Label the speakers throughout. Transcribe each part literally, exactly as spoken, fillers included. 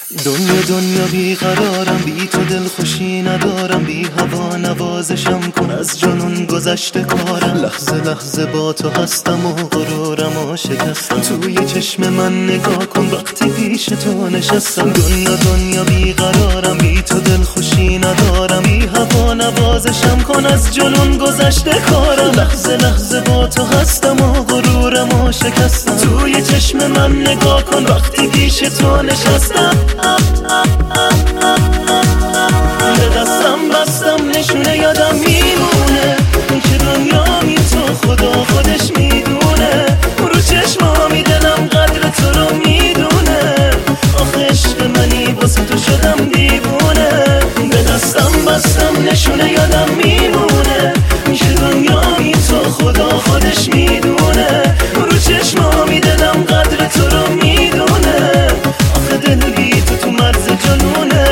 Speaker 1: دنیا دنیا بی قرارم، بی تو دل خوشی ندارم، بی هوا نوازشم کن، از جنون گذشته کارم. لحظه لحظه با تو هستم و غرورم و شکستم، توی چشم من نگاه کن وقتی پیش تو نشستم. دنیا دنیا بی قرارم، بی تو دل خوشی ندارم، بی هوا نوازشم کن، از جنون گذشته کارم. لحظه لحظه با تو هستم و غرورم و شکستم، توی چشم من نگاه کن وقتی پیش تو نشستم. به دستم بستم نشونه یادم میمونه که دنیامی تو خدا خودش میدونه، رو چشمامی دلم قدر تو رو میدونه، آخه عشق منی واسه تو شدم دیوونه. به دستم بستم نشونه یادم میمونه که دنیامی تو خدا خودش میدونه، رو چشمامی دلم قدر تو رو میدونه، آخه دل بی تو تو مرز جنونه.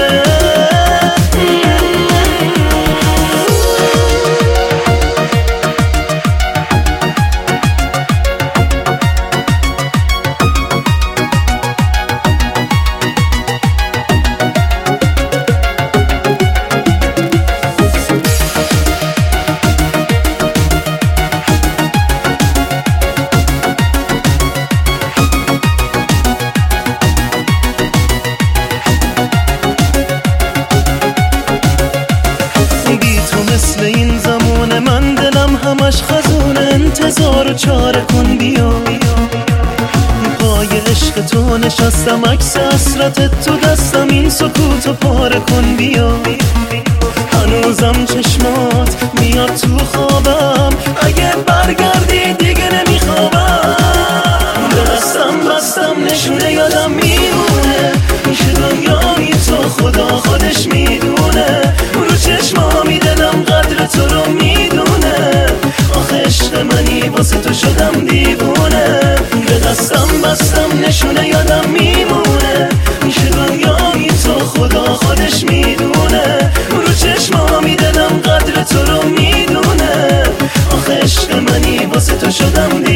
Speaker 1: مثل این زمان من دلم همش خزونه، انتظار و چاره کن بیا. پای عشق تو نشستم، عکس حسرت تو دستم، این سکوتو پاره کن بیا. هنوزم چشمات میاد تو خوابم، اگه برگردی دیگه نمیخوابم. به دستم بستم نشونه یادم میمونه که دنیامی تو خدا خودش میدونه، رو چشمامی دلم قدر تو رو میدونه، آخه عشق منی واسه تو شدم دیوونه. به دستم بستم نشونه یادم میمونه که دنیامی تو خدا خودش میدونه، رو چشمامی دلم قدر تو رو میدونه، آخه عشق منی واسه تو شدم دیوونه.